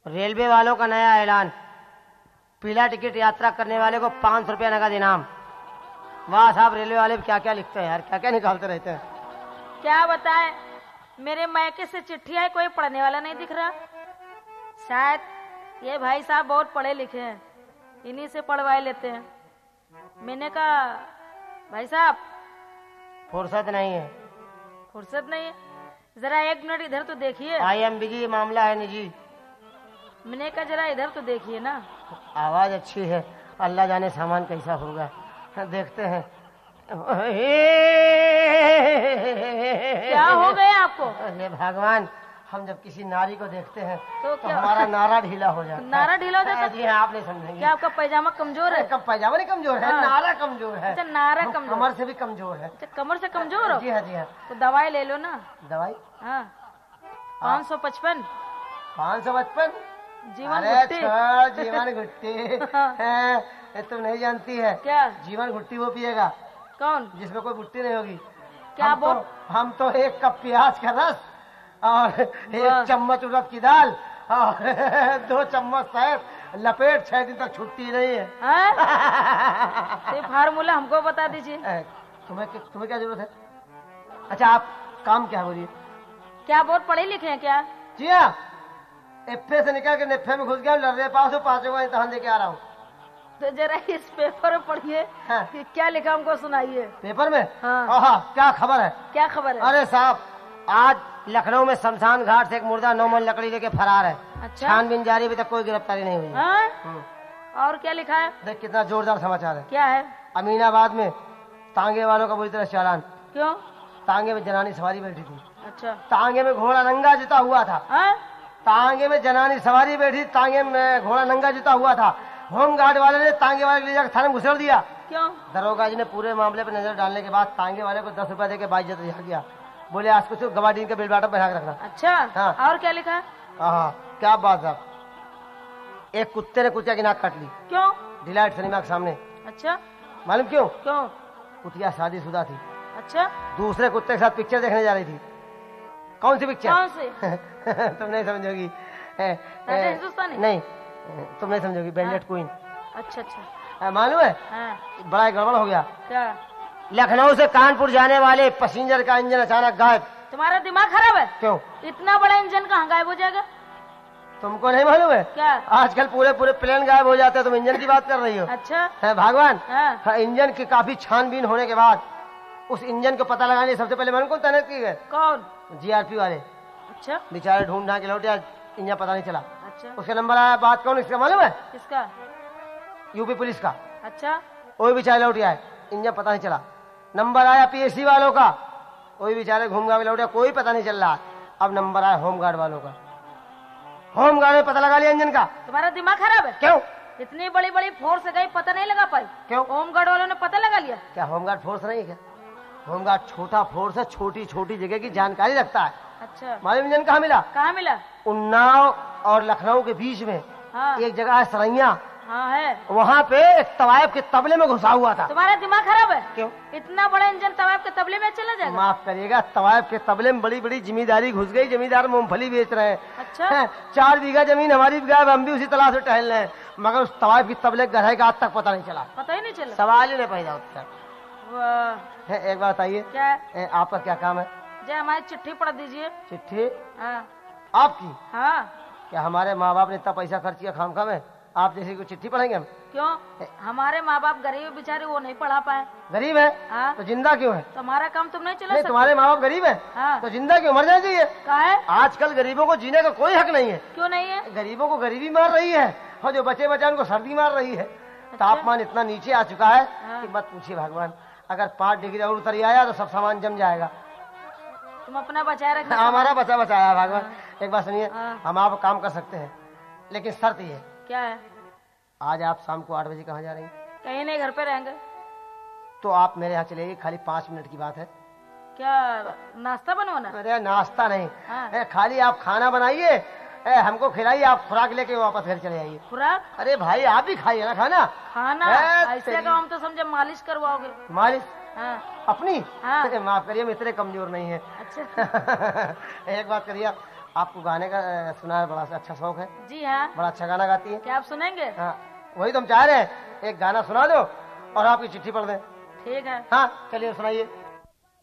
Railway वालों का नया ऐलान, पीला टिकट यात्रा करने वाले को 500 रुपया नगद इनाम। वाह साहब, रेलवे वाले क्या क्या लिखते हैं यार, क्या क्या निकालते रहते हैं। क्या बताएं, मेरे मायके से चिट्ठी आई, कोई पढ़ने वाला नहीं दिख रहा। शायद ये भाई साहब बहुत पढ़े लिखे हैं, इन्हीं से पढ़वाए लेते हैं। मैंने कहा भाई साहब फुर्सत नहीं है। फुर्सत नहीं है, जरा 1 मिनट इधर तो देखिए। आई एम बिजी, मामला है निजी। मैंने कहा जरा इधर तो देखिए ना। आवाज अच्छी है, अल्लाह जाने सामान कैसा होगा, देखते हैं। क्या हो गया आपको? अरे भगवान, हम जब किसी नारी को देखते हैं तो क्या हमारा नारा ढीला हो जाता है। नारा ढीला हो जाता है? जी हाँ, आप नहीं समझेंगे। क्या आपका पैजामा कमजोर है? कब पैजामा नहीं कमजोर है, हाँ। नारा कमजोर है। अच्छा, नारा कमजोर, कमर से भी कमजोर है। अच्छा, कमर से कमजोर हो? जी हाँ, जी हाँ। तो दवाई ले लो ना। दवाई? हाँ, 555 555। जीवन अरे घुट्टी। छोड़, जीवन घुट्टी हाँ। है, तुम नहीं जानती है। क्या? जीवन घुट्टी वो पिएगा कौन? जिसमें कोई बुट्टी नहीं होगी। क्या हम तो 1 कप प्याज का रस और 1 चम्मच उड़द की दाल और 2 चम्मच शहद लपेट 6 दिन तक छुट्टी नहीं है। ये फार्मूला हमको बता दीजिए। तुम्हें क्या जरूरत है? अच्छा, आप काम क्या बोलिए? क्या बहुत पढ़े लिखे हैं क्या? जी हाँ, एफे से निकल के नेफे में घुस गया, लर्रे पास हो, 5वां इम्तिहान देके आ रहा हूँ। तो जरा इस पेपर में पढ़िए। हाँ। कि क्या लिखा हमको सुनाइए। पेपर में? हाँ। क्या खबर है? क्या खबर है? अरे साहब, आज लखनऊ में शमशान घाट से एक मुर्दा 9 मन लकड़ी लेके फरार है। अच्छा। छानबीन जारी, अभी तक कोई गिरफ्तारी नहीं हुई है। हाँ? और क्या लिखा है? देख कितना जोरदार समाचार है। क्या है? अमीनाबाद में तांगे वालों का बुरी तरह चालान। क्यों? तांगे में जनानी सवारी बैठी थी। अच्छा। तांगे में घोड़ा नंगा जुता हुआ था। हाँ? तांगे में जनानी सवारी बैठी, तांगे में घोड़ा नंगा जुता हुआ था। होमगार्ड वाले ने तांगे वाले को ले जाकर थाने में घुसेड़ दिया। क्यों? दरोगा जी ने पूरे मामले पर नजर डालने के बाद तांगे वाले को 10 रुपया देके बाइज्जत रिहा किया। बोले आज कुछ गवाडीन के बिल बाटा बना के रखना। अच्छा। हाँ। और क्या लिखा है? हाँ, क्या बात साहब, एक कुत्ते ने कुतिया की नाक काट ली क्यों? डिलाइट सिनेमा के सामने। अच्छा। मालूम क्यों? क्यों? कुतिया शादीशुदा थी, अच्छा। दूसरे कुत्ते के साथ पिक्चर देखने जा रही थी। कौन सी पिक्चर? कौन सी? तुम नहीं समझोगी। राजा हिंदुस्तानी? नहीं, तुम नहीं समझोगी। बैंडेड क्वीन। अच्छा अच्छा। मालूम है? हाँ। बड़ा गड़बड़ हो गया। क्या? लखनऊ से कानपुर जाने वाले पैसेंजर का इंजन अचानक गायब। तुम्हारा दिमाग खराब है? क्यों? इतना बड़ा इंजन कहाँ गायब हो जाएगा? तुमको नहीं मालूम है? क्या? आजकल पूरे प्लेन गायब हो जाते हैं, तुम इंजन की बात कर रही हो। अच्छा। है भगवान। हाँ। इंजन की काफी छानबीन होने के बाद उस इंजन को पता लगाने सबसे पहले मालूम कौन तैनात की गए? कौन? जीआरपी वाले। अच्छा। बेचारे ढूंढ ढांड के लौटे, आज इंजन पता नहीं चला। अच्छा। उसका नंबर आया, बात कौन इसका मालूम है? किसका? यूपी पुलिस का। अच्छा। वही बेचारे लौट आए, इंजन पता नहीं चला। नंबर आया पीएससी वालों का, वही बेचारे घूम घाम लौटे, कोई पता नहीं चल रहा। अब नंबर आया होमगार्ड वालों का, होमगार्ड ने पता लगा लिया इंजन का। तुम्हारा दिमाग खराब है? क्यों? इतनी बड़ी बड़ी फोर्स गई, पता नहीं लगा पाई? क्यों? होमगार्ड वालों ने पता लगा लिया। क्या होमगार्ड फोर्स नहीं है क्या? होमगार्ड छोटा फोर्स है, छोटी छोटी जगह की जानकारी रखता है। अच्छा। मालूम इंजन कहाँ मिला? कहाँ मिला? उन्नाव और लखनऊ के बीच में हाँ। एक जगह है सरैया, हाँ है। वहाँ पे एक तवायब के तबले में घुसा हुआ था। तुम्हारा दिमाग खराब है? क्यों? इतना बड़ा इंजन तवायब के तबले में चला जाएगा? माफ करिएगा, तवायब के तबले में बड़ी बड़ी जिम्मेदारी घुस गई। जमींदार मूंगफली बेच रहे हैं। अच्छा। 4 बीघा जमीन हमारी भी गायब, हम भी उसी तलाश में टहल रहे हैं, मगर उस तवायब की तबले गहराई का आज तक पता नहीं चला। पता ही नहीं चला? सवाल ही नहीं पैदा होता। वाह। एक बात बताइए, क्या है? आपका क्या काम है? जय हमारी चिट्ठी पढ़ दीजिए। चिट्ठी? हाँ। आपकी? हाँ। क्या हमारे माँ बाप ने इतना पैसा खर्च किया खामखा में, आप जैसी कोई चिट्ठी पढ़ेंगे हम? क्यों? हमारे माँ बाप गरीब बेचारे, वो नहीं पढ़ा पाए। गरीब है? हाँ। तो जिंदा क्यों है? तो हमारा काम तुम नहीं चला नहीं, सकते? तुम्हारे माँ बाप गरीब है? हाँ। तो जिंदा क्यों? मर जाना चाहिए। कहा है? आजकल गरीबों को जीने का कोई हक नहीं है। क्यों नहीं है? गरीबों को गरीबी मार रही है और जो बचे बचे उनको सर्दी मार रही है। तापमान इतना नीचे आ चुका है कि मत पूछिए भगवान। अगर 5 डिग्री और उतर आया तो सब सामान जम जाएगा। तुम अपना बचाए रखना। हमारा बचा बचाया भगवान। एक बात सुनिए, हाँ। हम आप काम कर सकते हैं, लेकिन शर्त ये है। क्या है? आज आप शाम को 8 बजे कहाँ जा रही हैं? कहीं नहीं, घर पे रहेंगे। तो आप मेरे यहाँ चलेगी, खाली 5 मिनट की बात है। क्या नाश्ता बनवाना? अरे नाश्ता नहीं। हाँ। खाली आप खाना बनाइए, हमको खिलाइए, आप खुराक लेके वापस घर चले आइए। खुराक? अरे भाई, आप भी खाइए ना खाना। खाना? ऐसे का हम तो समझे मालिश करवाओगे। मालिश? हाँ। अपनी? हाँ। माफ करिए, हम इतने कमजोर नहीं है। अच्छा। एक बात करिए, आपको गाने का सुना बड़ा अच्छा शौक है, जी हाँ। बड़ा अच्छा गाना गाती है। क्या आप सुनेंगे? हाँ वही तो हम चाह रहे हैं, एक गाना सुना दो और आपकी चिट्ठी पढ़ दें। ठीक है। हाँ चलिए सुनाइए।